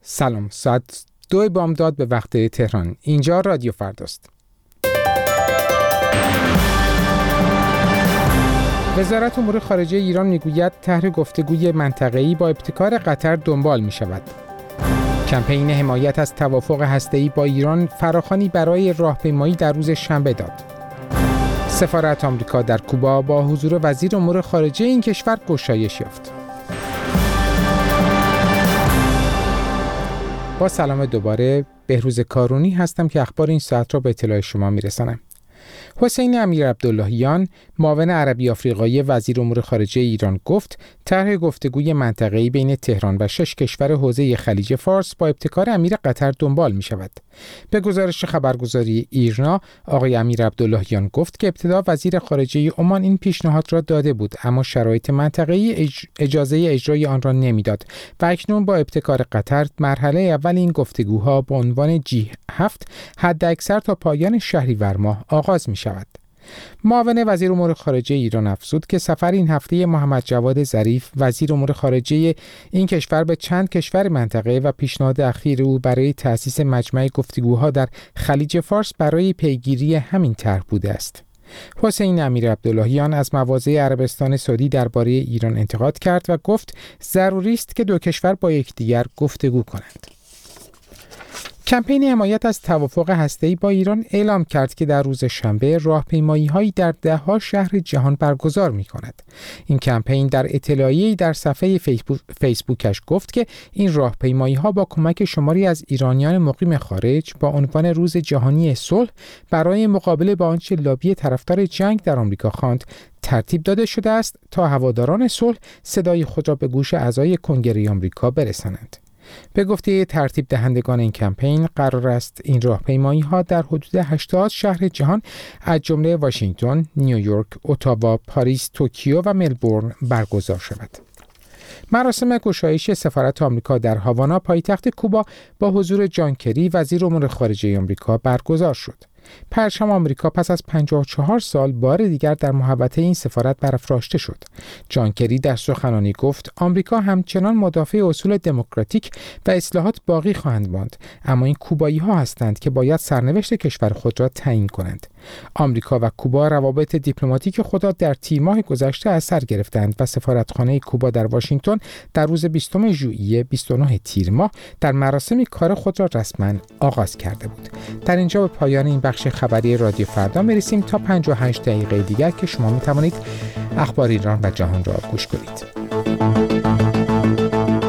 سلام، ساعت 2 بامداد به وقت تهران. اینجا رادیو فرداست. وزارت امور خارجه ایران میگوید طرح گفتگوی منطقه‌ای با ابتکار قطر دنبال می‌شود. کمپین حمایت از توافق هسته‌ای با ایران فراخوانی برای راهپیمایی در روز شنبه داد. سفارت آمریکا در کوبا با حضور وزیر امور خارجه این کشور گشایش یافت. با سلام دوباره، بهروز کارونی هستم که اخبار این ساعت را به اطلاع شما میرسانم. حسین امیرعبداللهیان، معاون عربی آفریقایی وزیر امور خارجه ایران گفت طرح گفتگوی منطقه‌ای بین تهران و 6 کشور حوزه خلیج فارس با ابتکار امیر قطر دنبال می شود. به گزارش خبرگزاری ایرنا، آقای امیرعبداللهیان گفت که ابتدا وزیر خارجه عمان این پیشنهاد را داده بود، اما شرایط منطقه‌ای اجازه اجرای آن را نمیداد و اکنون با ابتکار قطر مرحله اول این گفتگوها با عنوان G7 حداکثر تا پایان شهریور ماه آغاز می شود. معاون وزیر امور خارجه ایران افزود که سفر این هفته محمد جواد ظریف وزیر امور خارجه این کشور به چند کشور منطقه و پیشنهاد اخیر او برای تأسیس مجمع گفتگوها در خلیج فارس برای پیگیری همین طرح بوده است. حسین امیرعبداللهیان از مواضع عربستان سعودی درباره ایران انتقاد کرد و گفت ضروری است که دو کشور با یکدیگر گفتگو کنند. کمپین حمایت از توافق هسته‌ای با ایران اعلام کرد که در روز شنبه راهپیمایی‌هایی در ده‌ها شهر جهان برگزار می‌کند. این کمپین در اطلاعیه‌ای در صفحه فیسبوکش گفت که این راهپیمایی‌ها با کمک شماری از ایرانیان مقیم خارج با عنوان روز جهانی صلح برای مقابله با آنچه لابی طرفدار جنگ در آمریکا خواند ترتیب داده شده است تا هواداران صلح صدای خود را به گوش اعضای کنگره آمریکا برسانند. به گفته ترتیب دهندگان این کمپین، قرار است این راهپیمایی‌ها در حدود 80 شهر جهان از جمله واشنگتن، نیویورک، اتاوا، پاریس، توکیو و ملبورن برگزار شود. مراسم گشایش سفارت آمریکا در هاوانا پایتخت کوبا با حضور جان کری وزیر امور خارجه آمریکا برگزار شد. پرچم آمریکا پس از 54 سال بار دیگر در محوطه این سفارت برافراشته شد. جان کری در سخنرانی گفت آمریکا همچنان مدافع اصول دموکراتیک و اصلاحات باقی خواهند ماند، اما این کوبایی‌ها هستند که باید سرنوشت کشور خود را تعیین کنند. آمریکا و کوبا روابط دیپلماتیک خود را در تیر ماه گذشته از سر گرفتند و سفارتخانه کوبا در واشنگتن در روز 20 ژوئیه 29 تیر ماه در مراسم کار خود را رسما آغاز کرده بود. در اینجا به پایان این بخش خبری رادیو فردا میرسیم تا 58 دقیقه دیگر که شما می توانید اخبار ایران و جهان را گوش کنید.